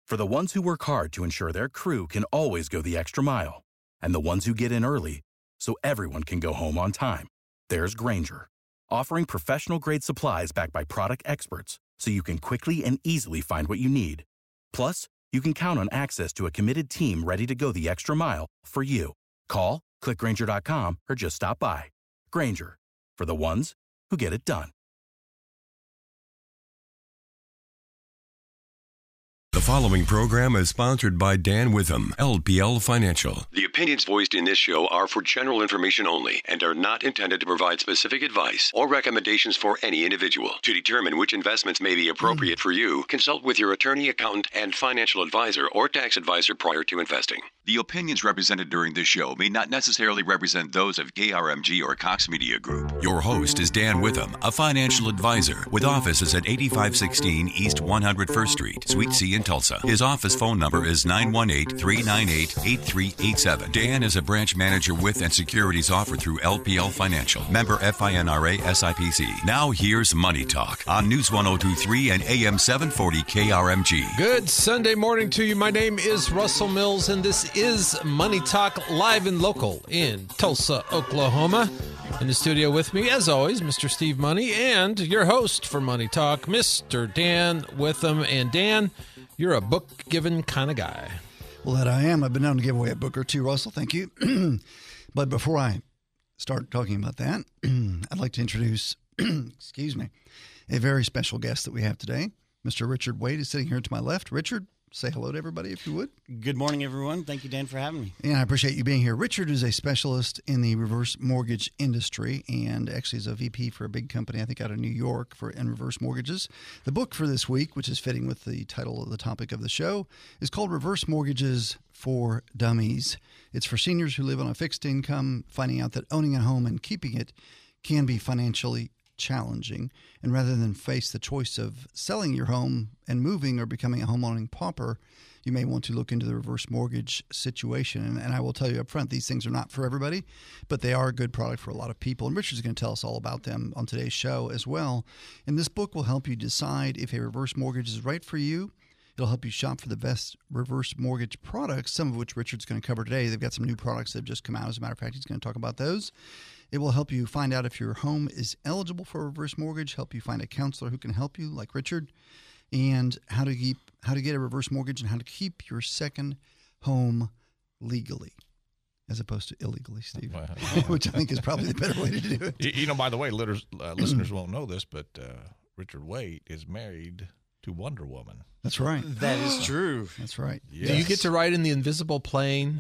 For the ones who work hard to ensure their crew can always go the extra mile, and the ones who get in early so everyone can go home on time, there's Grainger, offering professional-grade supplies backed by product experts so you can quickly and easily find what you need. Plus, you can count on access to a committed team ready to go the extra mile for you. Call, click Grainger.com, or just stop by. Grainger, for the ones who get it done. The following program is sponsored by Dan Witham, LPL Financial. The opinions voiced in this show are for general information only and are not intended to provide specific advice or recommendations for any individual. To determine which investments may be appropriate for you, consult with your attorney, accountant, and financial advisor or tax advisor prior to investing. The opinions represented during this show may not necessarily represent those of KRMG or Cox Media Group. Your host is Dan Witham, a financial advisor with offices at 8516 East 101st Street, Suite C in Tulsa. His office phone number is 918-398-8387. Dan is a branch manager with and securities offered through LPL Financial. Member FINRA SIPC. Now here's Money Talk on News 102.3 and AM 740 KRMG. Good Sunday morning to you. My name is Russell Mills, and this is Money Talk live and local in Tulsa, Oklahoma. In the studio with me, as always, Mr. Steve Money, and your host for Money Talk, Mr. Dan Witham. And Dan, you're a book-given kind of guy. Well, that I am. I've been known to give away a book or two, Russell. Thank you. But before I start talking about that, I'd like to introduce, excuse me, a very special guest that we have today. Mr. Richard Wade is sitting here to my left. Richard, say hello to everybody if you would. Good morning, everyone. Thank you, Dan, for having me. And I appreciate you being here. Richard is a specialist in the reverse mortgage industry and actually is a VP for a big company, I think, out of New York in reverse mortgages. The book for this week, which is fitting with the title of the topic of the show, is called Reverse Mortgages for Dummies. It's for seniors who live on a fixed income, finding out that owning a home and keeping it can be financially challenging. And rather than face the choice of selling your home and moving or becoming a homeowning pauper, you may want to look into the reverse mortgage situation. And I will tell you up front, these things are not for everybody, but they are a good product for a lot of people. And Richard's going to tell us all about them on today's show as well. And this book will help you decide if a reverse mortgage is right for you. It'll help you shop for the best reverse mortgage products, some of which Richard's going to cover today. They've got some new products that have just come out. As a matter of fact, he's going to talk about those. It will help you find out if your home is eligible for a reverse mortgage, help you find a counselor who can help you, like Richard, and how to get a reverse mortgage and how to keep your second home legally, as opposed to illegally, Steve, which I think is probably the better way to do it. You know, by the way, listeners won't know this, but Richard Wade is married to Wonder Woman. That's right. That is true. That's right. Yes. Do you get to ride in the invisible plane?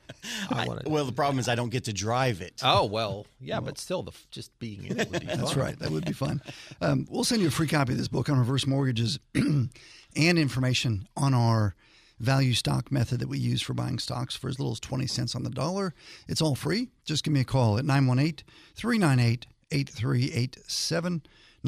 Well, the problem is I don't get to drive it. Oh, well, yeah, but still, just being in it would be fun. That's right. That would be fun. We'll send you a free copy of this book on reverse mortgages and information on our value stock method that we use for buying stocks for as little as 20 cents on the dollar. It's all free. Just give me a call at 918-398-8387,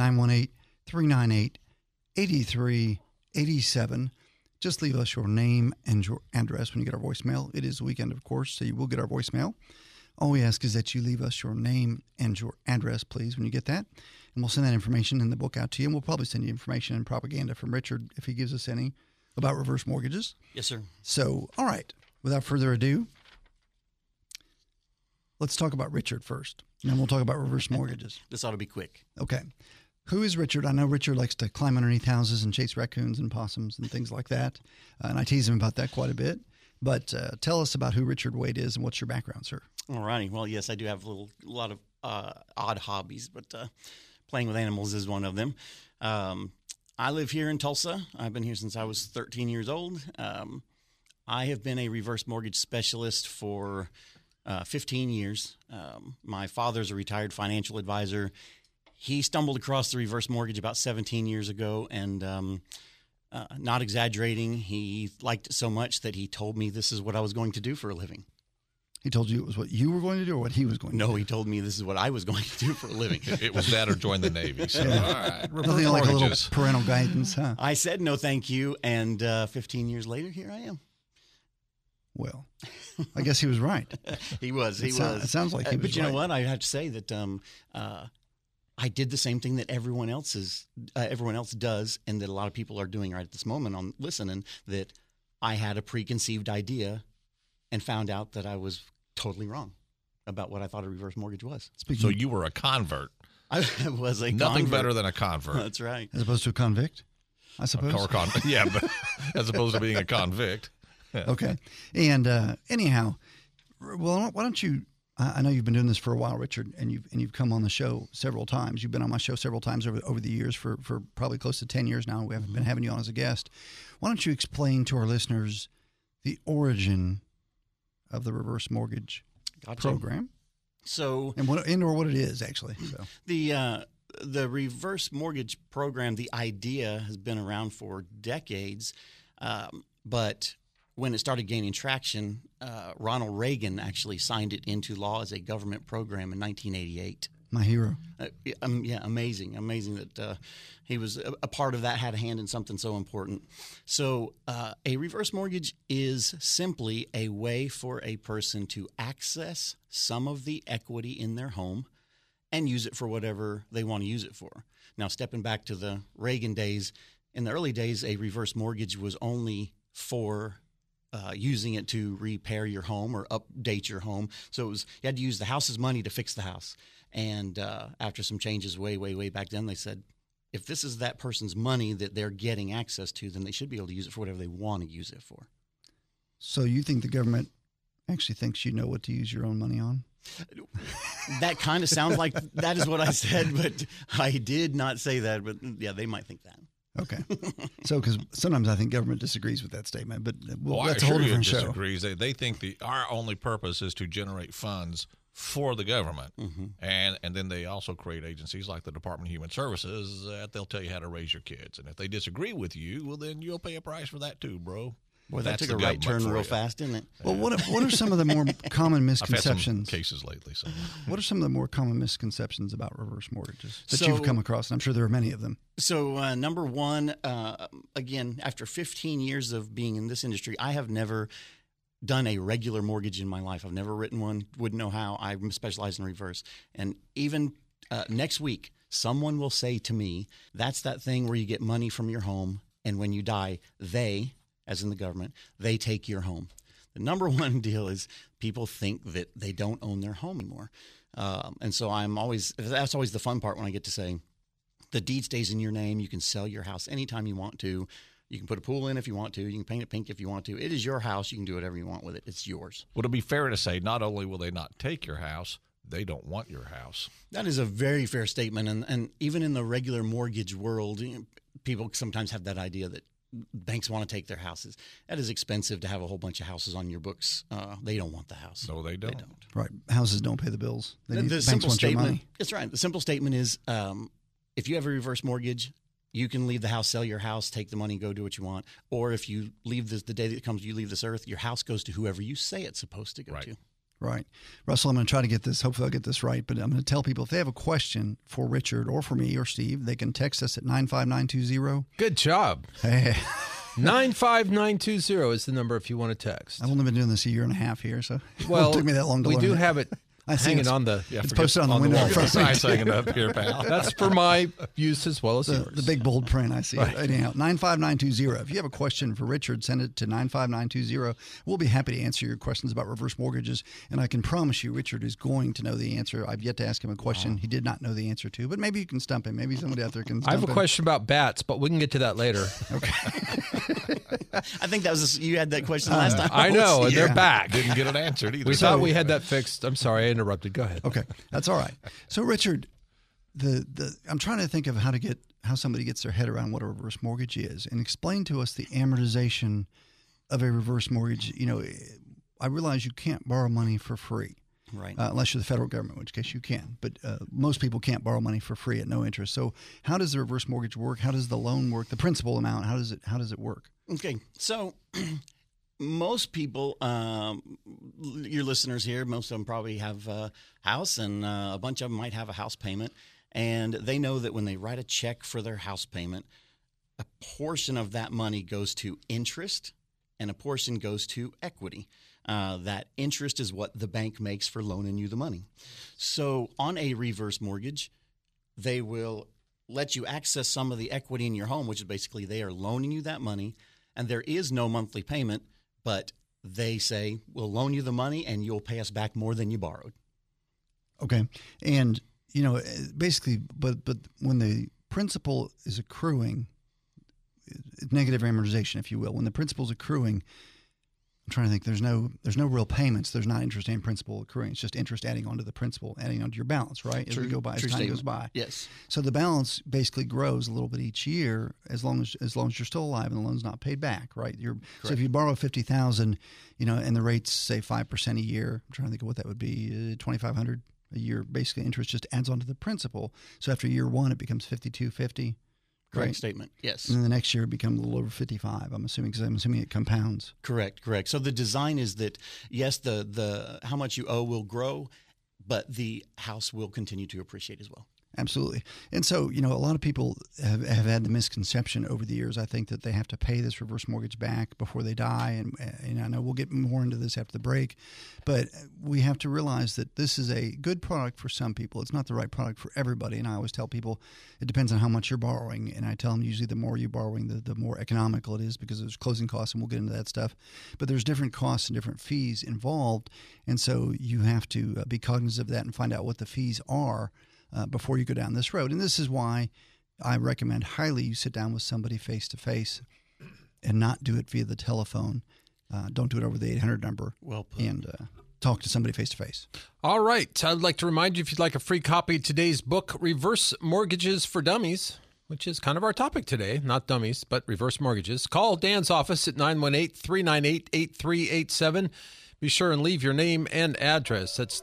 918-398-8387. Just leave us your name and your address when you get our voicemail. It is the weekend, of course, so you will get our voicemail. All we ask is that you leave us your name and your address, please, when you get that. And we'll send that information in the book out to you. And we'll probably send you information and propaganda from Richard, if he gives us any, about reverse mortgages. Yes, sir. So, all right, without further ado, let's talk about Richard first. And then we'll talk about reverse mortgages. This ought to be quick. Okay. Who is Richard? I know Richard likes to climb underneath houses and chase raccoons and possums and things like that. And I tease him about that quite a bit. But tell us about who Richard Wade is and what's your background, sir. All righty. Well, yes, I do have a lot of odd hobbies, but playing with animals is one of them. I live here in Tulsa. I've been here since I was 13 years old. I have been a reverse mortgage specialist for 15 years. My father's a retired financial advisor. He stumbled across the reverse mortgage about 17 years ago, and not exaggerating, he liked it so much that he told me this is what I was going to do for a living. He told you it was what you were going to do or what he was going to do? No, he told me this is what I was going to do for a living. It was that or join the Navy. So, Yeah. all right. Nothing like a little parental guidance, huh? I said no thank you, and 15 years later, here I am. Well, I guess he was right. He was. It sounds like he was But you right. know what? I have to say that I did the same thing that everyone else does, and that a lot of people are doing right at this moment on listening, that I had a preconceived idea and found out that I was totally wrong about what I thought a reverse mortgage was. So you were a convert. I was a Nothing convert. better than a convert. That's right. As opposed to a convict, I suppose. Yeah, but as opposed to being a convict. Okay. And anyhow, well, why don't you? I know you've been doing this for a while, Richard, and you've come on the show several times. You've been on my show several times over the years for probably close to 10 years now. We haven't been having you on as a guest. Why don't you explain to our listeners the origin of the reverse mortgage program? So, and what it is actually. So the reverse mortgage program, the idea has been around for decades, but when it started gaining traction, Ronald Reagan actually signed it into law as a government program in 1988. My hero. Yeah, amazing that he was a part of that, had a hand in something so important. So a reverse mortgage is simply a way for a person to access some of the equity in their home and use it for whatever they want to use it for. Now, stepping back to the Reagan days, in the early days, a reverse mortgage was only for using it to repair your home or update your home. So you had to use the house's money to fix the house. And after some changes way back then, they said, if this is that person's money that they're getting access to, then they should be able to use it for whatever they want to use it for. So you think the government actually thinks you know what to use your own money on? That kind of sounds like that is what I said, but I did not say that. But yeah, they might think that. Okay. So, because sometimes I think government disagrees with that statement, but that's a I whole assure you different show. Disagrees. They think our only purpose is to generate funds for the government, and then they also create agencies like the Department of Human Services that they'll tell you how to raise your kids. And if they disagree with you, well, then you'll pay a price for that too, bro. Boy, that took a right turn real fast, didn't it? Well, what are some of the more common misconceptions? I've had some cases lately. So. What are some of the more common misconceptions about reverse mortgages that you've come across? And I'm sure there are many of them. So, number one, again, after 15 years of being in this industry, I have never done a regular mortgage in my life. I've never written one, wouldn't know how. I'm specialized in reverse. And even next week, someone will say to me, that's that thing where you get money from your home, and when you die, they, as in the government, they take your home. The number one deal is people think that they don't own their home anymore. And so that's always the fun part when I get to say, the deed stays in your name. You can sell your house anytime you want to. You can put a pool in if you want to. You can paint it pink if you want to. It is your house. You can do whatever you want with it. It's yours. Would it be fair to say not only will they not take your house, they don't want your house? That is a very fair statement. And even in the regular mortgage world, people sometimes have that idea that banks want to take their houses. That is expensive to have a whole bunch of houses on your books. They don't want the house. No, they don't. Right. Houses don't pay the bills. The simple statement. That's right. The simple statement is if you have a reverse mortgage, you can leave the house, sell your house, take the money, go do what you want. Or if you leave the day that it comes, you leave this earth, your house goes to whoever you say it's supposed to go to. Right. Russell, I'm going to try to get this. Hopefully I'll get this right. But I'm going to tell people if they have a question for Richard or for me or Steve, they can text us at 95920. Good job. Hey. 95920 is the number if you want to text. I've only been doing this a year and a half here, so well, it took me that long to learn. We do have it I see hanging on the... it's posted on the window in front of me. Nice hanging up here, pal. That's for my use as well as yours. The big bold print, I see it. Anyhow, 95920. If you have a question for Richard, send it to 95920. We'll be happy to answer your questions about reverse mortgages, and I can promise you Richard is going to know the answer. I've yet to ask him a question he did not know the answer to, but maybe you can stump him. Maybe somebody out there can stump him. I have a question about bats, but we can get to that later. Okay. I think that was you had that question last time. I know, and they're back. Didn't get it answered either. We thought we had that fixed. I'm sorry, I interrupted. Go ahead. Okay, that's all right. So, Richard, I'm trying to think of how somebody gets their head around what a reverse mortgage is, and explain to us the amortization of a reverse mortgage. You know, I realize you can't borrow money for free, right? Unless you're the federal government, in which case you can. But most people can't borrow money for free at no interest. So, how does the reverse mortgage work? How does the loan work? The principal amount? How does it work? Okay, so. Most people, your listeners here, most of them probably have a house, and a bunch of them might have a house payment. And they know that when they write a check for their house payment, a portion of that money goes to interest and a portion goes to equity. That interest is what the bank makes for loaning you the money. So on a reverse mortgage, they will let you access some of the equity in your home, which is basically they are loaning you that money. and there is no monthly payment, but they say, we'll loan you the money and you'll pay us back more than you borrowed. Okay. And, you know, basically, but when the principal is accruing, negative amortization, if you will, when the principal is accruing, I'm trying to think, there's no real payments. There's not interest and principal accruing. It's just interest adding onto the principal, adding onto your balance, right? As we go by, as time goes by. Yes. So the balance basically grows a little bit each year as long as you're still alive and the loan's not paid back, right? So if you borrow $50,000, you know, and the rate's say 5% a year, I'm trying to think of what that would be, $2,500 a year. Basically, interest just adds onto the principal. So after year one, it becomes $5,250. Correct right? statement. Yes. And then the next year it becomes a little over 55. I'm assuming it compounds. Correct. So the design is that yes, the how much you owe will grow, but the house will continue to appreciate as well. Absolutely. And so, you know, a lot of people have had the misconception over the years, I think, that they have to pay this reverse mortgage back before they die. And I know we'll get more into this after the break, but we have to realize that this is a good product for some people. It's not the right product for everybody. And I always tell people it depends on how much you're borrowing. And I tell them usually the more you're borrowing, the more economical it is, because there's closing costs, and we'll get into that stuff. But there's different costs and different fees involved. And so you have to be cognizant of that and find out what the fees are before you go down this road. And this is why I recommend highly you sit down with somebody face-to-face and not do it via the telephone. Don't do it over the 800 number. Well put. And talk to somebody face-to-face. All right. I'd like to remind you, if you'd like a free copy of today's book, Reverse Mortgages for Dummies, which is kind of our topic today, not dummies, but reverse mortgages, call Dan's office at 918-398-8387. Be sure and leave your name and address. That's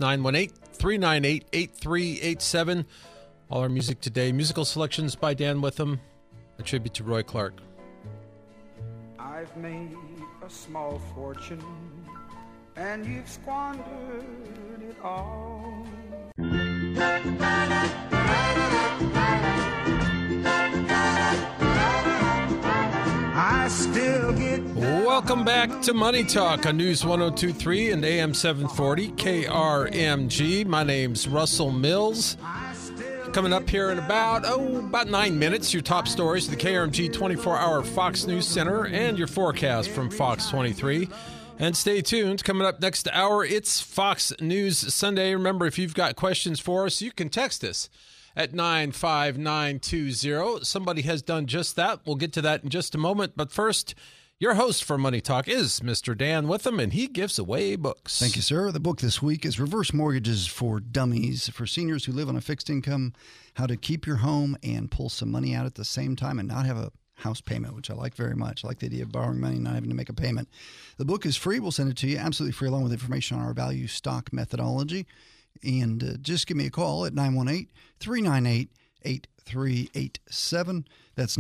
918-398-8387. All our music today, musical selections by Dan Witham, a tribute to Roy Clark. I've made a small fortune, and you've squandered it all. I still get... Welcome back to Money Talk on News 102.3 and AM 740 KRMG. My name's Russell Mills. Coming up here in about 9 minutes, your top stories of the KRMG 24-hour Fox News Center and your forecast from Fox 23. And stay tuned. Coming up next hour, it's Fox News Sunday. Remember, if you've got questions for us, you can text us at 95920. Somebody has done just that. We'll get to that in just a moment. But first, your host for Money Talk is Mr. Dan Witham, and he gives away books. Thank you, sir. The book this week is Reverse Mortgages for Dummies, for seniors who live on a fixed income, how to keep your home and pull some money out at the same time and not have a house payment, which I like very much. I like the idea of borrowing money and not having to make a payment. The book is free. We'll send it to you absolutely free, along with information on our value stock methodology. And just give me a call at 918-398-8387. That's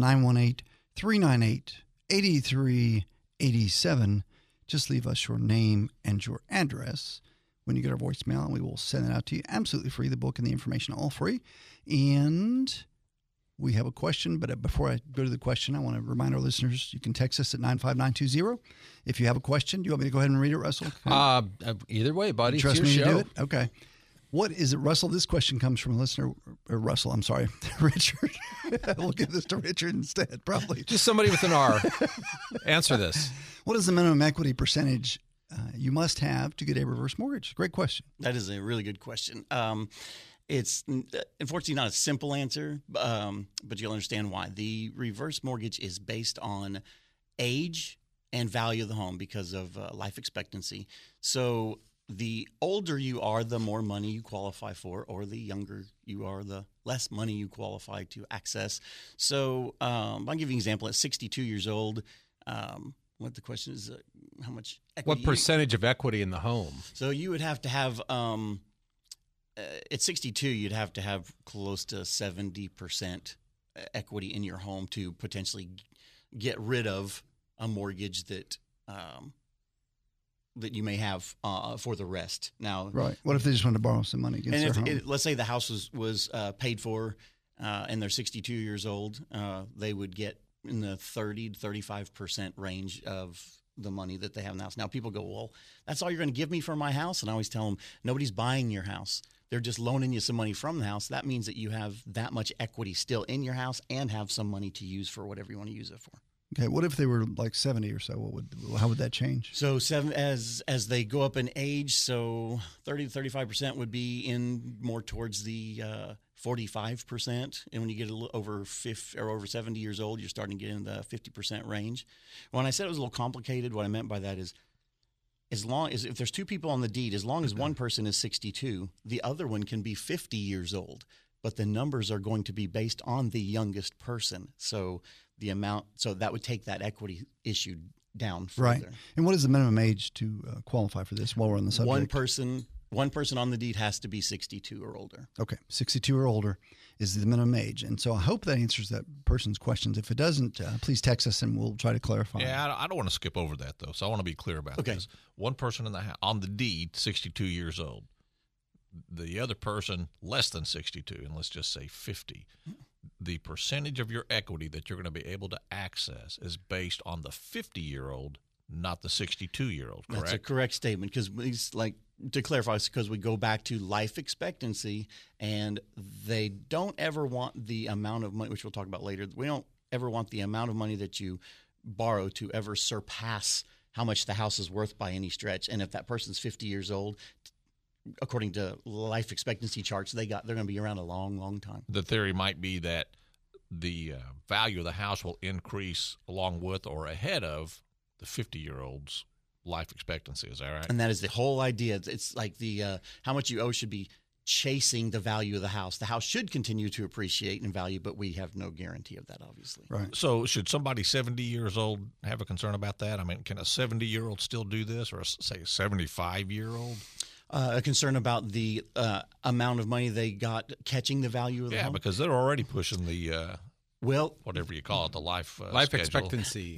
918-398-8387. Just leave us your name and your address when you get our voicemail, and we will send it out to you absolutely free. The book and the information all free. And we have a question, but before I go to the question, I want to remind our listeners, you can text us at 95920. If you have a question, do you want me to go ahead and read it, Russell? Either way, buddy. Trust me to do it? Okay. What is it, Russell? This question comes from a listener, or Russell, I'm sorry, Richard. We'll give this to Richard instead, probably. Just somebody with an R. Answer this. What is the minimum equity percentage you must have to get a reverse mortgage? Great question. That is a really good question. It's unfortunately not a simple answer, but you'll understand why. The reverse mortgage is based on age and value of the home because of life expectancy. So the older you are, the more money you qualify for, or the younger you are, the less money you qualify to access. So I'll give you an example. At 62 years old, what the question is, how much equity? What percentage of equity in the home? So you would have to have at 62, you'd have to have close to 70% equity in your home to potentially get rid of a mortgage that that you may have for the rest. Now, right. What if they just want to borrow some money against their home? Let's say the house was paid for, and they're 62 years old, they would get in the 30 to 35% range of the money that they have in the house. Now, people go, well, that's all you're going to give me for my house? And I always tell them, nobody's buying your house. They're just loaning you some money from the house. That means that you have that much equity still in your house and have some money to use for whatever you want to use it for. Okay, what if they were like 70 or so? How would that change? So as they go up in age, so 30 to 35% would be in more towards the 45%, and when you get a little over 50 or over 70 years old, you're starting to get in the 50% range. When I said it was a little complicated, what I meant by that is, as long as if there's two people on the deed, as long as one person is 62, the other one can be 50 years old, but the numbers are going to be based on the youngest person. So the amount, so that would take that equity issue down further. Right. And what is the minimum age to qualify for this while we're on the subject? One person on the deed has to be 62 or older. Okay, 62 or older is the minimum age. And so I hope that answers that person's questions. If it doesn't, please text us and we'll try to clarify. Yeah, I don't want to skip over that, though, so I want to be clear about this. One person in the on the deed, 62 years old. The other person, less than 62, and let's just say 50. The percentage of your equity that you're going to be able to access is based on the 50-year-old, not the 62-year-old, correct? That's a correct statement, because to clarify, it's because we go back to life expectancy, and they don't ever want the amount of money, which we'll talk about later. We don't ever want the amount of money that you borrow to ever surpass how much the house is worth by any stretch. And if that person's 50 years old, according to life expectancy charts, they're going to be around a long, long time. The theory might be that the value of the house will increase along with or ahead of the 50-year-old's life expectancy. Is that right? And that is the whole idea. It's like the how much you owe should be chasing the value of the house. The house should continue to appreciate in value, but we have no guarantee of that, obviously. Right. So should somebody 70 years old have a concern about that? I mean, can a 70-year-old still do this, or say a 75-year-old? A concern about the amount of money they got catching the value of the home? Yeah, because they're already pushing the whatever you call it, the life schedule. Expectancy.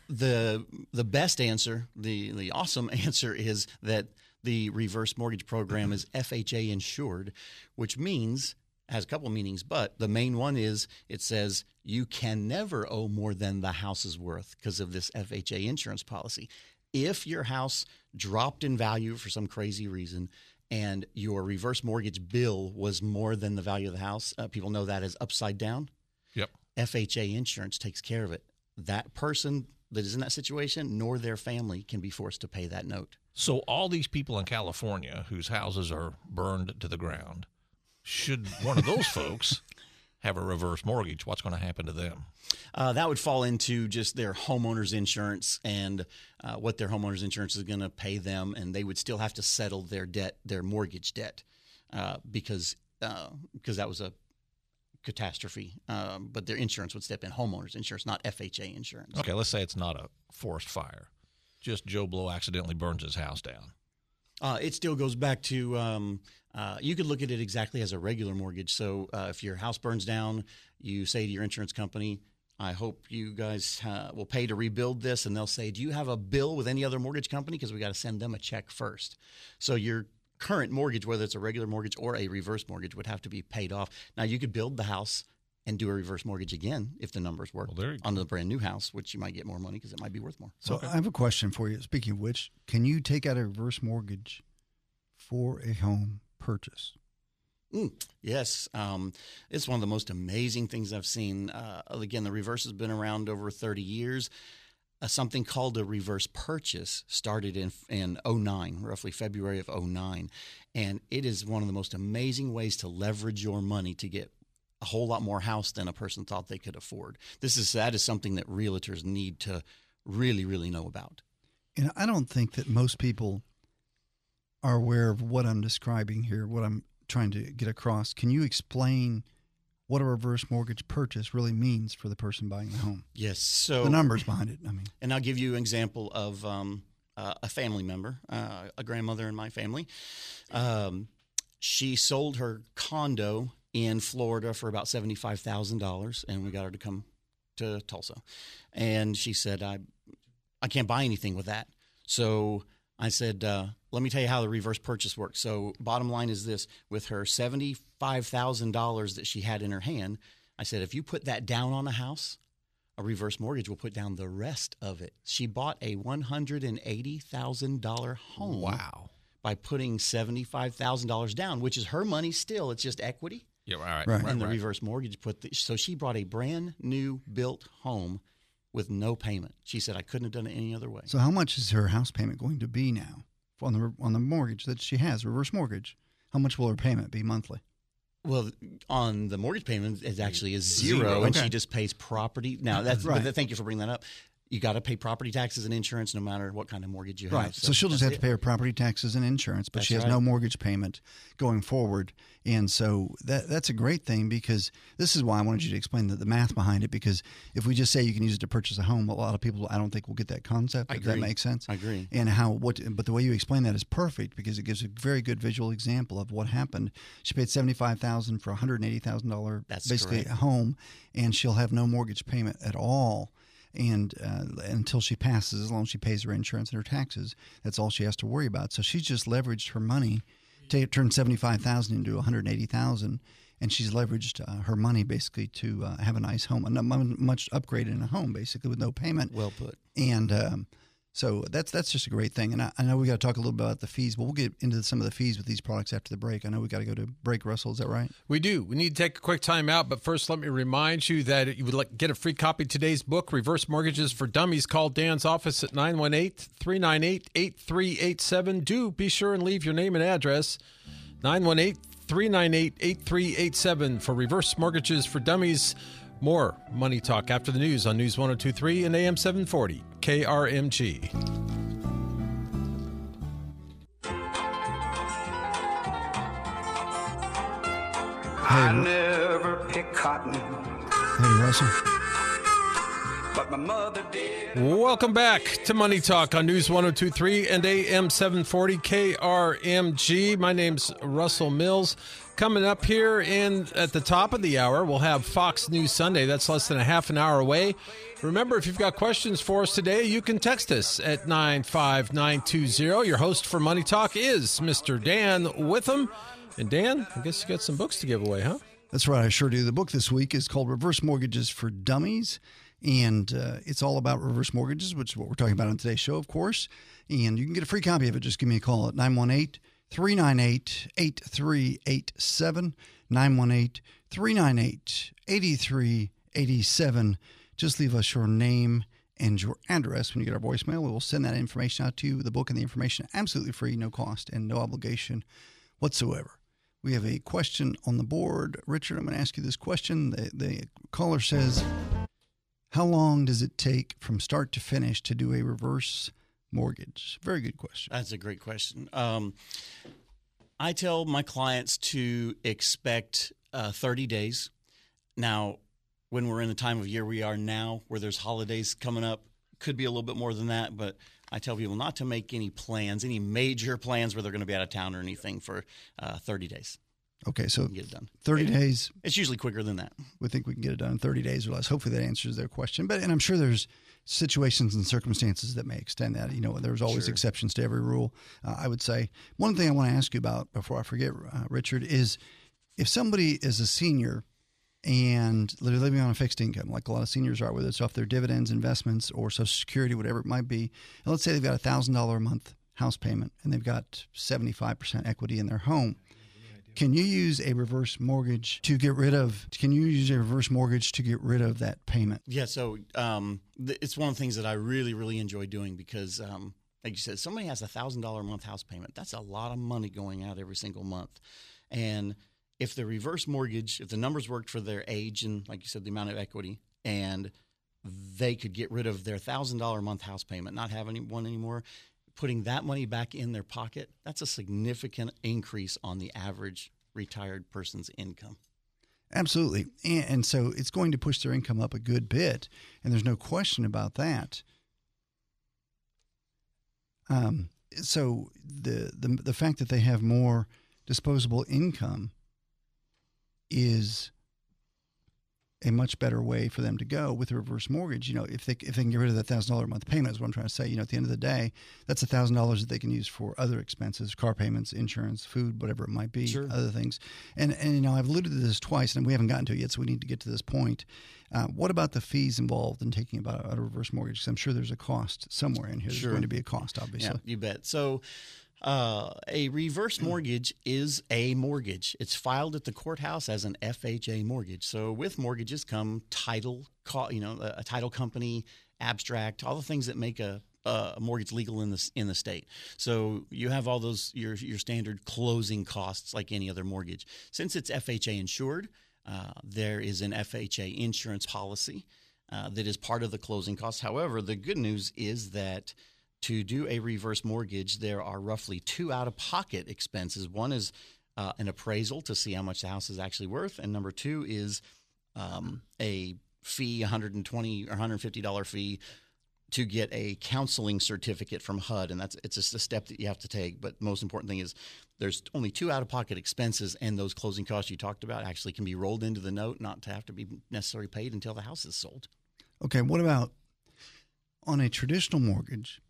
The best answer, the awesome answer is that the reverse mortgage program is FHA insured, which means has a couple of meanings, but the main one is it says you can never owe more than the house is worth because of this FHA insurance policy. If your house dropped in value for some crazy reason and your reverse mortgage bill was more than the value of the house, people know that as upside down. Yep. FHA insurance takes care of it. That person that is in that situation nor their family can be forced to pay that note. So all these people in California whose houses are burned to the ground, should one of those folks have a reverse mortgage, what's going to happen to them? That would fall into just their homeowner's insurance and what their homeowner's insurance is going to pay them, and they would still have to settle their debt, their mortgage debt, because that was a catastrophe. But their insurance would step in, homeowner's insurance, not FHA insurance. Okay, let's say it's not a forest fire. Just Joe Blow accidentally burns his house down. It still goes back to you could look at it exactly as a regular mortgage. So if your house burns down, you say to your insurance company, I hope you guys will pay to rebuild this. And they'll say, do you have a bill with any other mortgage company? Because we got to send them a check first. So your current mortgage, whether it's a regular mortgage or a reverse mortgage, would have to be paid off. Now, you could build the house and do a reverse mortgage again if the numbers work on the brand new house, which you might get more money because it might be worth more. So I have a question for you. Speaking of which, can you take out a reverse mortgage for a home purchase? Yes. It's one of the most amazing things I've seen. Again, the reverse has been around over 30 years. Something called a reverse purchase started in 2009, roughly February of 2009. And it is one of the most amazing ways to leverage your money to get a whole lot more house than a person thought they could afford. That is something that realtors need to really, really know about. And I don't think that most people are aware of what I'm describing here, what I'm trying to get across. Can you explain what a reverse mortgage purchase really means for the person buying the home? Yes. So the numbers behind it, I mean. And I'll give you an example of a family member, a grandmother in my family. She sold her condo in Florida for about $75,000, and we got her to come to Tulsa. And she said, I can't buy anything with that. So I said, let me tell you how the reverse purchase works. So bottom line is this. With her $75,000 that she had in her hand, I said, if you put that down on a house, a reverse mortgage will put down the rest of it. She bought a $180,000 home. Wow. By putting $75,000 down, which is her money still. It's just equity. Yeah, right. And the reverse mortgage so she brought a brand new built home with no payment. She said, I couldn't have done it any other way. So how much is her house payment going to be now on the mortgage that she has, reverse mortgage? How much will her payment be monthly? Well, on the mortgage payment, it actually is zero, and she just pays property. Now, that's Right. but thank you for bringing that up. You got to pay property taxes and insurance no matter what kind of mortgage you have. Right. So she'll just have to pay her property taxes and insurance, but she has no mortgage payment going forward. And so that's a great thing, because this is why I wanted you to explain the math behind it, because if we just say you can use it to purchase a home, a lot of people, I don't think will get that concept. If that makes sense. I agree. And but the way you explain that is perfect, because it gives a very good visual example of what happened. She paid $75,000 for $180,000 basically a home, and she'll have no mortgage payment at all. And until she passes, as long as she pays her insurance and her taxes, that's all she has to worry about. So she's just leveraged her money to turn $75,000 into $180,000, and she's leveraged her money basically to have a nice home, much upgraded in a home, basically with no payment. Well put. And so that's just a great thing. And I know we got to talk a little bit about the fees, but we'll get into some of the fees with these products after the break. I know we got to go to break, Russell. Is that right? We do. We need to take a quick time out, but first let me remind you that you would get a free copy of today's book, Reverse Mortgages for Dummies. Call Dan's office at 918-398-8387. Do be sure and leave your name and address. 918-398-8387 for Reverse Mortgages for Dummies. More Money Talk after the news on News 102.3 and AM 740 KRMG. I never pick cotton, Hey, Russell. but my mother did. Welcome back to Money Talk on News 102.3 and AM 740 KRMG. My name's Russell Mills. Coming up here at the top of the hour, we'll have Fox News Sunday. That's less than a half an hour away. Remember, if you've got questions for us today, you can text us at 95920. Your host for Money Talk is Mr. Dan Witham. And Dan, I guess you got some books to give away, huh? That's right, I sure do. The book this week is called Reverse Mortgages for Dummies, and it's all about reverse mortgages, which is what we're talking about on today's show, of course. And you can get a free copy of it. Just give me a call at 918-398-8387, 918-398-8387. Just leave us your name and your address when you get our voicemail. We will send that information out to you, the book and the information, absolutely free, no cost, and no obligation whatsoever. We have a question on the board. Richard, I'm going to ask you this question. The caller says, how long does it take from start to finish to do a reverse mortgage? Very good question. That's a great question. I tell my clients to expect 30 days. Now, when we're in the time of year we are now, where there's holidays coming up, could be a little bit more than that, but I tell people not to make any plans, any major plans where they're going to be out of town or anything for 30 days. Okay, so Get it done. 30 days. It's usually quicker than that. We think we can get it done in 30 days or less. Hopefully that answers their question. And I'm sure there's situations and circumstances that may extend that. You know, there's always exceptions to every rule, I would say. One thing I want to ask you about before I forget, Richard, is if somebody is a senior and they're living on a fixed income, like a lot of seniors are, whether it's off their dividends, investments, or Social Security, whatever it might be, and let's say they've got a $1,000 a month house payment and they've got 75% equity in their home. Can you use a reverse mortgage to get rid of? Can you use a reverse mortgage to get rid of that payment? Yeah, so it's one of the things that I really, really enjoy doing because, like you said, somebody has a $1,000 a month house payment. That's a lot of money going out every single month. And if the reverse mortgage, if the numbers worked for their age and, like you said, the amount of equity, and they could get rid of their $1,000 a month house payment, not have one anymore, putting that money back in their pocket, that's a significant increase on the average retired person's income. Absolutely. And so it's going to push their income up a good bit, and there's no question about that. So the fact that they have more disposable income is a much better way for them to go with a reverse mortgage. You know, if they can get rid of that $1,000 a month payment, is what I'm trying to say. You know, at the end of the day, that's $1,000 that they can use for other expenses, car payments, insurance, food, whatever it might be, other things. And you know, I've alluded to this twice, and we haven't gotten to it yet, so we need to get to this point. What about the fees involved in taking about a reverse mortgage? Because I'm sure there's a cost somewhere in here. There's going to be a cost, obviously. Yeah, you bet. So A reverse mortgage is a mortgage. It's filed at the courthouse as an FHA mortgage. So with mortgages come title, a title company, abstract, all the things that make a mortgage legal in the state. So you have all those your standard closing costs like any other mortgage. Since it's FHA insured, there is an FHA insurance policy that is part of the closing costs. However, the good news is that to do a reverse mortgage, there are roughly 2 out-of-pocket expenses. One is an appraisal to see how much the house is actually worth, and number 2 is a fee, $120 or $150 fee to get a counseling certificate from HUD, and it's just a step that you have to take. But most important thing is there's only 2 out-of-pocket expenses, and those closing costs you talked about actually can be rolled into the note, not to have to be necessarily paid until the house is sold. Okay, what about on a traditional mortgage?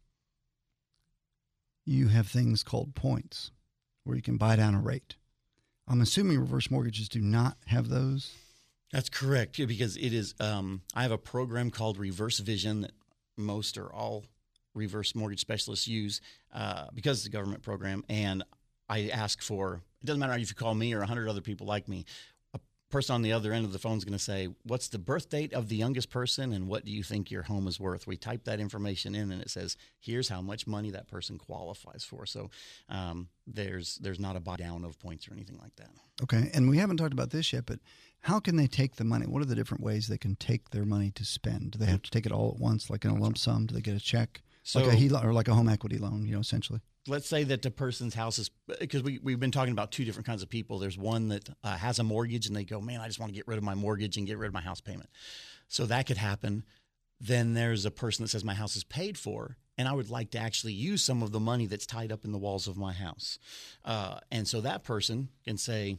You have things called points where you can buy down a rate. I'm assuming reverse mortgages do not have those. That's correct, because it is. I have a program called Reverse Vision that most or all reverse mortgage specialists use because it's a government program. And I ask for, it doesn't matter if you call me or 100 other people like me, a person on the other end of the phone is going to say, what's the birth date of the youngest person and what do you think your home is worth? We type that information in and it says, here's how much money that person qualifies for. So there's not a buy down of points or anything like that. Okay. And we haven't talked about this yet, but how can they take the money? What are the different ways they can take their money to spend? Do they have to take it all at once, like in a lump sum? Do they get a check? So, like a HELOC or like a home equity loan, essentially? Let's say that the person's house is, because we've been talking about 2 different kinds of people. There's one that has a mortgage and they go, man, I just want to get rid of my mortgage and get rid of my house payment. So that could happen. Then there's a person that says my house is paid for and I would like to actually use some of the money that's tied up in the walls of my house. And so that person can say,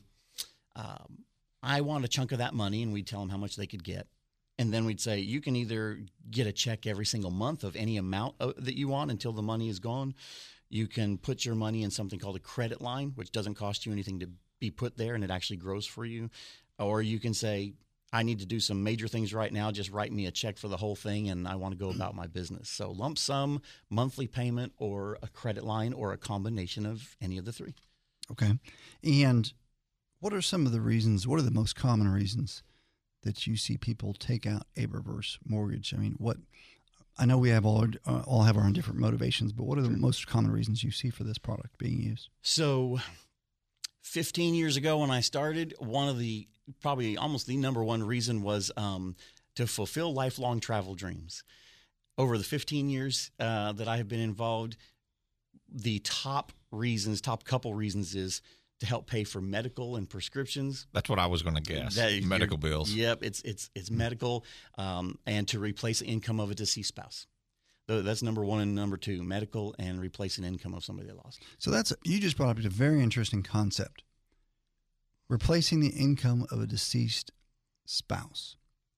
I want a chunk of that money, and we'd tell them how much they could get. And then we'd say, you can either get a check every single month of any amount that you want until the money is gone. You can put your money in something called a credit line, which doesn't cost you anything to be put there, and it actually grows for you. Or you can say, I need to do some major things right now. Just write me a check for the whole thing, and I want to go about my business. So lump sum, monthly payment, or a credit line, or a combination of any of the 3. Okay. And what are some of the reasons, what are the most common reasons that you see people take out a reverse mortgage? I mean, I know we have all have our own different motivations, but what are the most common reasons you see for this product being used? So 15 years ago when I started, one of the probably almost the number one reason was to fulfill lifelong travel dreams. Over the 15 years that I have been involved, the top couple reasons is to help pay for medical and prescriptions. That's what I was going to guess. Medical bills. Yep, it's medical, and to replace the income of a deceased spouse. That's number 1 and number 2, medical and replacing income of somebody they lost. So you just brought up a very interesting concept. Replacing the income of a deceased spouse.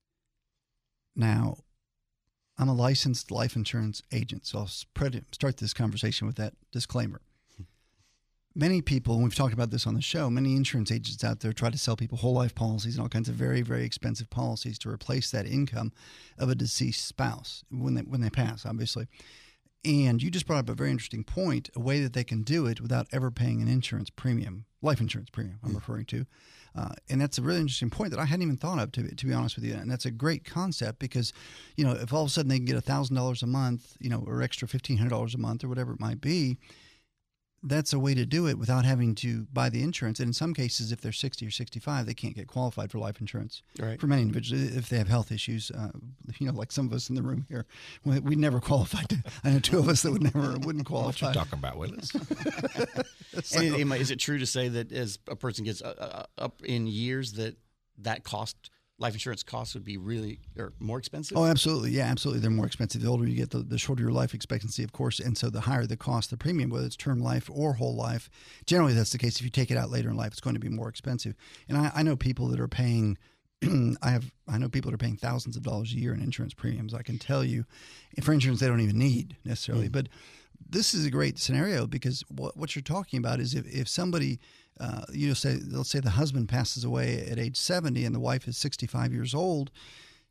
Now, I'm a licensed life insurance agent, so I'll start this conversation with that disclaimer. Many people, and we've talked about this on the show, many insurance agents out there try to sell people whole life policies and all kinds of very, very expensive policies to replace that income of a deceased spouse when they pass, obviously. And you just brought up a very interesting point, a way that they can do it without ever paying an insurance premium, life insurance premium I'm referring to. And that's a really interesting point that I hadn't even thought of, to be honest with you. And that's a great concept because, if all of a sudden they can get $1,000 a month, or extra $1,500 a month or whatever it might be, that's a way to do it without having to buy the insurance. And in some cases, if they're 60 or 65, they can't get qualified for life insurance. Right. For many individuals, if they have health issues, like some of us in the room here, we never qualified. I know 2 of us that wouldn't qualify. What you talking about, Willis? So, is it true to say that as a person gets up in years that cost, life insurance costs would be really or more expensive? Oh, absolutely. Yeah, absolutely. They're more expensive. The older you get, the shorter your life expectancy, of course. And so the higher the cost, the premium, whether it's term life or whole life. Generally, that's the case. If you take it out later in life, it's going to be more expensive. And I know people that are paying I know people that are paying thousands of dollars a year in insurance premiums. I can tell you, for insurance they don't even need necessarily. But this is a great scenario because what you're talking about is if somebody, let's say the husband passes away at age 70 and the wife is 65 years old,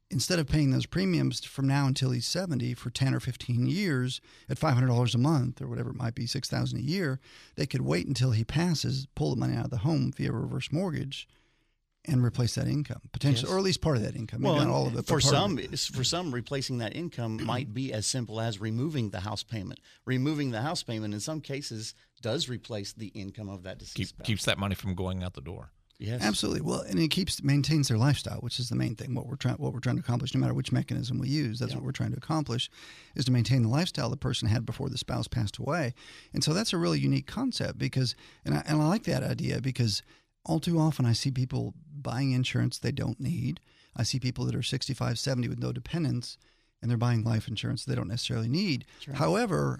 instead of paying those premiums from now until he's 70 for 10 or 15 years at $500 a month or whatever it might be, $6,000 a year, they could wait until he passes, pull the money out of the home via reverse mortgage, and replace that income potentially, or at least part of that income. Maybe not all of it. For some, replacing that income might be as simple as removing the house payment. Removing the house payment in some cases does replace the income of that deceased spouse. Keeps that money from going out the door. Yes, absolutely. Well, and it maintains their lifestyle, which is the main thing. What we're trying to accomplish, no matter which mechanism we use, that's what we're trying to accomplish, is to maintain the lifestyle the person had before the spouse passed away. And so that's a really unique concept because, and I like that idea because all too often I see people buying insurance they don't need. I see people that are 65, 70 with no dependents, and they're buying life insurance they don't necessarily need. Right. However,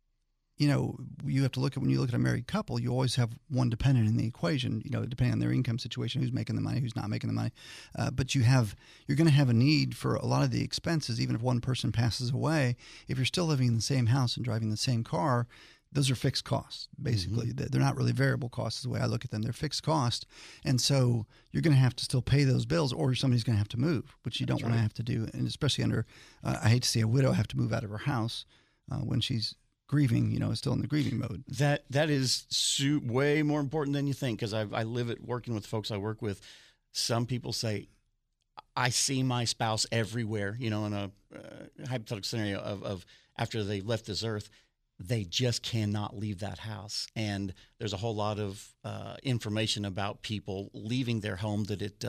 you have to look at, when you look at a married couple, you always have one dependent in the equation, depending on their income situation, who's making the money, who's not making the money. But you're going to have a need for a lot of the expenses, even if one person passes away. If you're still living in the same house and driving the same car, those are fixed costs, basically. Mm-hmm. They're not really variable costs is the way I look at them. They're fixed costs. And so you're going to have to still pay those bills, or somebody's going to have to move, which you don't want to have to do. And especially under, I hate to see a widow have to move out of her house when she's grieving, still in the grieving mode. That is way more important than you think, because I live it working with folks I work with. Some people say, I see my spouse everywhere, in a hypothetical scenario of after they left this earth. They just cannot leave that house. And there's a whole lot of information about people leaving their home that it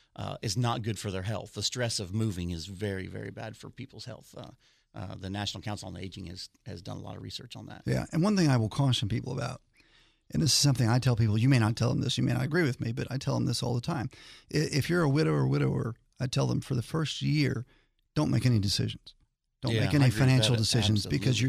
is not good for their health. The stress of moving is very, very bad for people's health. The National Council on Aging has done a lot of research on that. Yeah, and one thing I will caution people about, and this is something I tell people, you may not tell them this, you may not agree with me, but I tell them this all the time. If you're a widow or widower, I tell them for the first year, don't make any decisions. Don't make any financial decisions because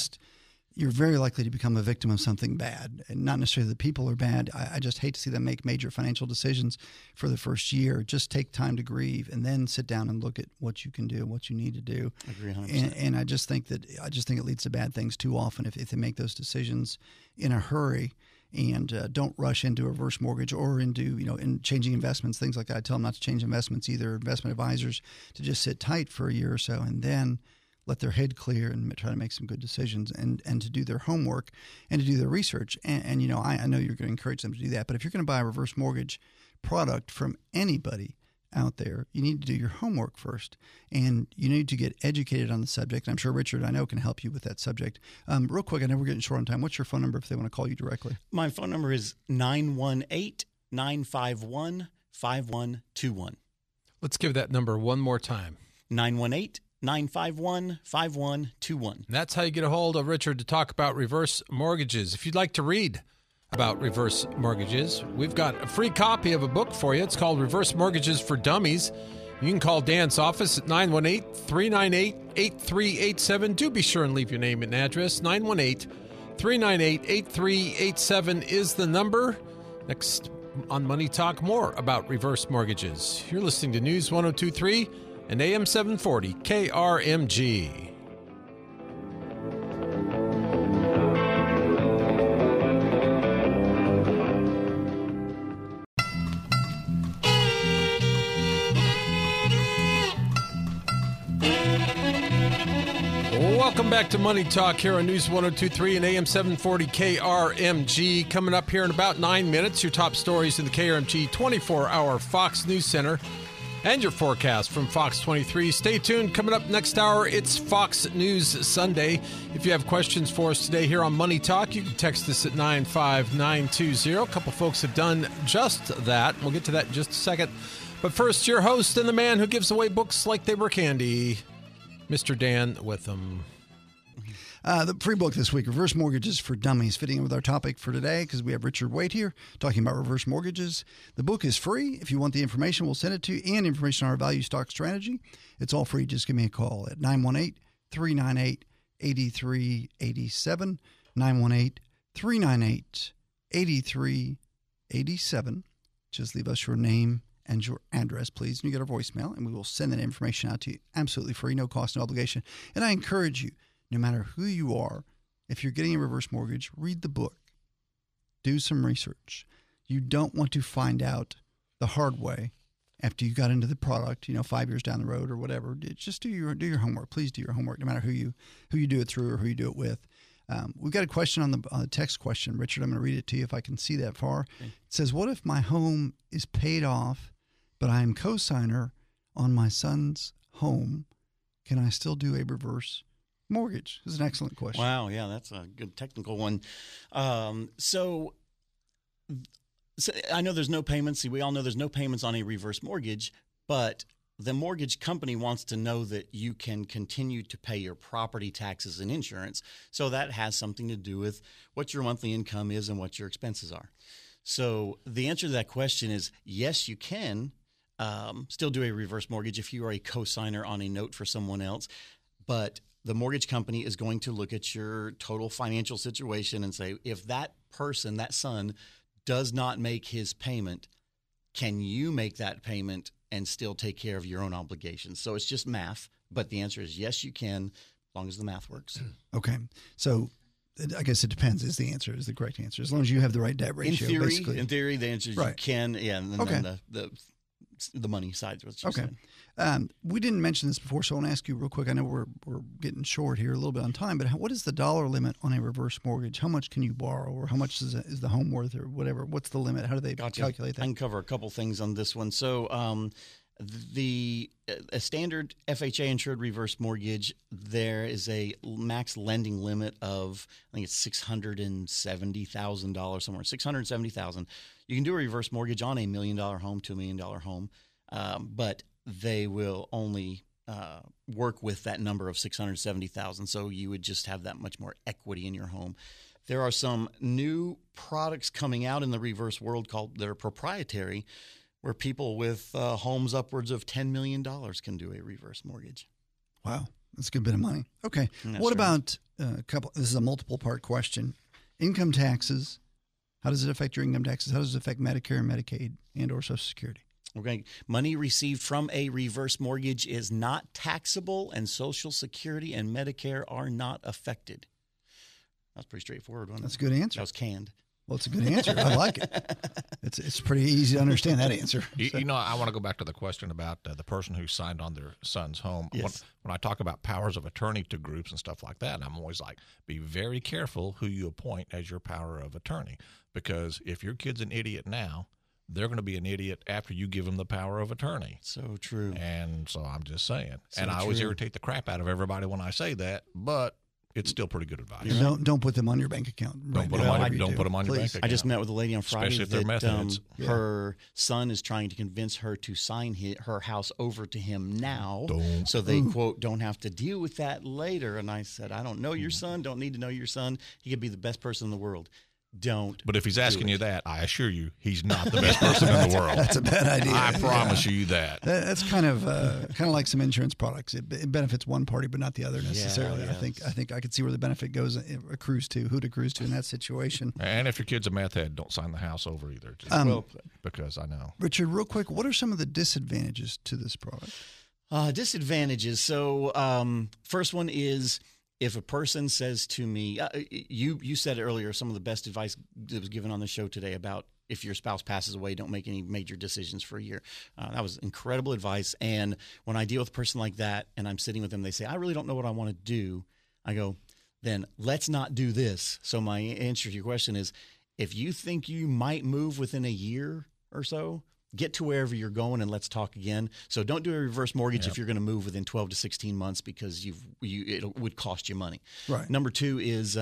you're very likely to become a victim of something bad, and not necessarily the people are bad. I just hate to see them make major financial decisions for the first year. Just take time to grieve and then sit down and look at what you can do, what you need to do. I agree 100%. And I just think it leads to bad things too often if they make those decisions in a hurry and don't rush into a reverse mortgage or into, in changing investments, things like that. I tell them not to change investments either, investment advisors to just sit tight for a year or so and then let their head clear and try to make some good decisions and to do their homework and to do their research. And I know you're going to encourage them to do that, but if you're going to buy a reverse mortgage product from anybody out there, you need to do your homework first, and you need to get educated on the subject. I'm sure Richard, I know, can help you with that subject. Real quick, I know we're getting short on time. What's your phone number if they want to call you directly? My phone number is 918-951-5121. Let's give that number one more time. 918-951-5121. That's how you get a hold of Richard to talk about reverse mortgages. If you'd like to read about reverse mortgages, we've got a free copy of a book for you. It's called Reverse Mortgages for Dummies. You can call Dan's office at 918-398-8387. Do be sure and leave your name and address. 918-398-8387 is the number. Next on Money Talk, more about reverse mortgages. You're listening to News 102.3 and AM 740 KRMG. Welcome back to Money Talk here on News 102.3 and AM 740 KRMG. Coming up here in about 9 minutes, your top stories in the KRMG 24-hour Fox News Center and your forecast from Fox 23. Stay tuned. Coming up next hour, it's Fox News Sunday. If you have questions for us today here on Money Talk, you can text us at 95920. A couple folks have done just that. We'll get to that in just a second. But first, your host and the man who gives away books like they were candy, Mr. Dan Witham. The free book this week, Reverse Mortgages for Dummies, fitting in with our topic for today because we have Richard Waite here talking about reverse mortgages. The book is free. If you want the information, we'll send it to you, and information on our value stock strategy. It's all free. Just give me a call at 918-398-8387, 918-398-8387. Just leave us your name and your address, please, and you get our voicemail, and we will send that information out to you absolutely free, no cost, no obligation. And I encourage you, no matter who you are, if you're getting a reverse mortgage, read the book. Do some research. You don't want to find out the hard way after you got into the product, 5 years down the road or whatever, just do your homework. Please do your homework, no matter who you do it through or who you do it with. We've got a question on the text question. Richard, I'm going to read it to you if I can see that far. Okay. It says, what if my home is paid off, but I am co-signer on my son's home? Can I still do a reverse mortgage? This is an excellent question. Wow, yeah, that's a good technical one. So I know there's no payments. See, we all know there's no payments on a reverse mortgage, but the mortgage company wants to know that you can continue to pay your property taxes and insurance. So that has something to do with what your monthly income is and what your expenses are. So the answer to that question is yes, you can still do a reverse mortgage if you are a co-signer on a note for someone else. But the mortgage company is going to look at your total financial situation and say, if that person, that son, does not make his payment, can you make that payment and still take care of your own obligations? So it's just math, but the answer is yes, you can, as long as the math works. Okay. So I guess it depends is the correct answer. As long as you have the right debt ratio, basically. In theory, the answer is you can. Yeah, and then the money side is what you said. We didn't mention this before, so I want to ask you real quick. I know we're getting short here a little bit on time, but what is the dollar limit on a reverse mortgage? How much can you borrow, or how much is the home worth, or whatever? What's the limit? How do they calculate that? I can cover a couple things on this one. So a standard FHA insured reverse mortgage, there is a max lending limit of, I think it's $670,000 somewhere, $670,000. You can do a reverse mortgage on $1 million home, $2 million home, but they will only work with that number of $670,000. So you would just have that much more equity in your home. There are some new products coming out in the reverse world that are proprietary, where people with homes upwards of $10 million can do a reverse mortgage. Wow, that's a good bit of money. Okay, what about this is a multiple part question. Income taxes. How does it affect your income taxes? How does it affect Medicare and Medicaid and or Social Security? Okay, money received from a reverse mortgage is not taxable, and Social Security and Medicare are not affected. That's pretty straightforward, wasn't it? That's a good answer. That was canned. Well, it's a good answer. I like it. It's pretty easy to understand that answer. I want to go back to the question about the person who signed on their son's home. Yes. When I talk about powers of attorney to groups and stuff like that, I'm always like, be very careful who you appoint as your power of attorney, because if your kid's an idiot now, they're going to be an idiot after you give them the power of attorney. So true. And so I'm just saying. So I always irritate the crap out of everybody when I say that, but it's still pretty good advice. Don't put them on your bank account. Don't put them on your bank account. I just met with a lady on Friday that her son is trying to convince her to sign her house over to him now, so they, quote, don't have to deal with that later. And I said, I don't know your son, don't need to know your son. He could be the best person in the world. But if he's asking you that, I assure you he's not the best person in the world. That's a bad idea. I promise you that. That's kind of like some insurance products. It benefits one party but not the other necessarily. Yeah. I think I could see where the benefit accrues to, who it accrues to in that situation. And if your kid's a meth head, don't sign the house over either. Because I know. Richard, real quick, what are some of the disadvantages to this product? Disadvantages. So first one is, if a person says to me, you said earlier, some of the best advice that was given on the show today about if your spouse passes away, don't make any major decisions for a year. That was incredible advice. And when I deal with a person like that and I'm sitting with them, they say, I really don't know what I want to do. I go, then let's not do this. So my answer to your question is, if you think you might move within a year or so, get to wherever you're going and let's talk again. So don't do a reverse mortgage if you're going to move within 12 to 16 months because it would cost you money. Right. Number two is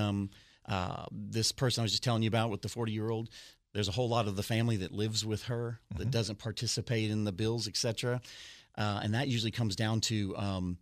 this person I was just telling you about with the 40-year-old. There's a whole lot of the family that lives with her that doesn't participate in the bills, et cetera. And that usually comes down to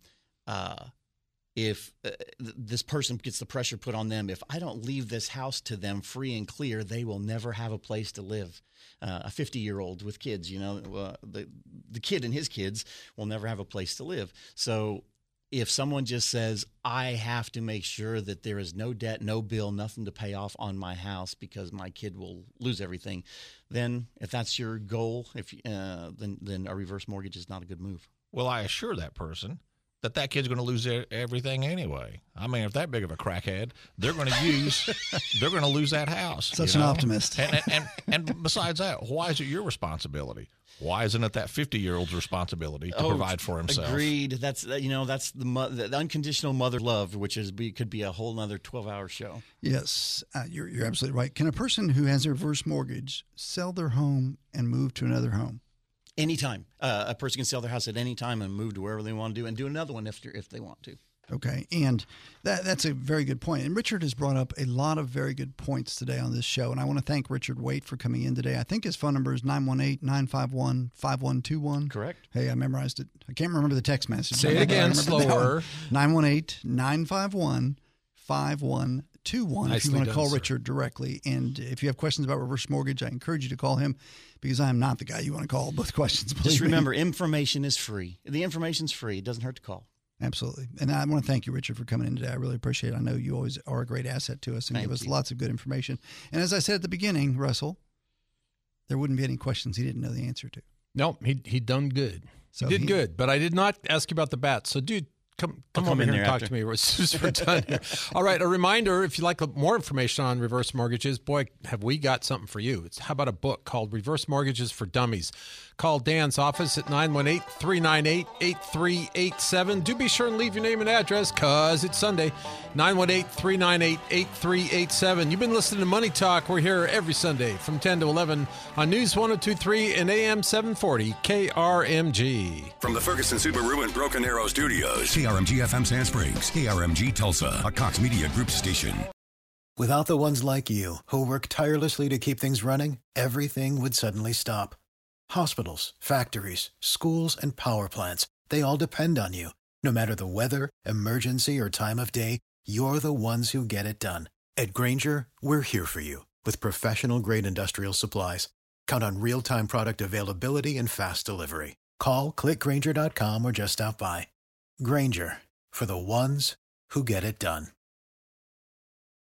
if this person gets the pressure put on them, if I don't leave this house to them free and clear, they will never have a place to live. A 50-year-old with kids, the kid and his kids will never have a place to live. So if someone just says, I have to make sure that there is no debt, no bill, nothing to pay off on my house because my kid will lose everything, then if that's your goal, then a reverse mortgage is not a good move. Well, I assure that person that kid's going to lose everything anyway. I mean, if that big of a crackhead, they're going to lose that house. Such an optimist. And besides that, why is it your responsibility? Why isn't it that 50-year-old's responsibility to provide for himself? Agreed. That's the unconditional mother love, which could be a whole nother 12-hour show. Yes, you're absolutely right. Can a person who has a reverse mortgage sell their home and move to another home? Anytime. A person can sell their house at any time and move to wherever they want to do and do another one if they want to. Okay, and that's a very good point. And Richard has brought up a lot of very good points today on this show, and I want to thank Richard Waite for coming in today. I think his phone number is 918-951-5121. Correct. Hey, I memorized it. I can't remember the text message. Say it again, slower. 918-951-5121 if you Nicely want to done, call sir. Richard directly. And if you have questions about reverse mortgage, I encourage you to call him because I am not the guy you want to call with questions. Just remember, information is free. The information's free. It doesn't hurt to call. Absolutely. And I want to thank you, Richard, for coming in today. I really appreciate it. I know you always are a great asset to us and give us lots of good information. And as I said at the beginning, Russell, there wouldn't be any questions he didn't know the answer to. No, he done good. So he did good, but I did not ask you about the bats. So, dude, come over here and talk to me as soon as we're done here. All right, a reminder, if you'd like more information on reverse mortgages, boy, have we got something for you. How about a book called Reverse Mortgages for Dummies? Call Dan's office at 918-398-8387. Do be sure and leave your name and address because it's Sunday. 918-398-8387. You've been listening to Money Talk. We're here every Sunday from 10 to 11 on News 102.3 and AM 740 KRMG. From the Ferguson Subaru and Broken Arrow Studios, KRMG FM Sand Springs, KRMG Tulsa, a Cox Media Group station. Without the ones like you, who work tirelessly to keep things running, everything would suddenly stop. Hospitals, factories, schools, and power plants, they all depend on you. No matter the weather, emergency, or time of day, you're the ones who get it done. At Grainger, we're here for you with professional-grade industrial supplies. Count on real-time product availability and fast delivery. Call, click Grainger.com, or just stop by. Grainger, for the ones who get it done.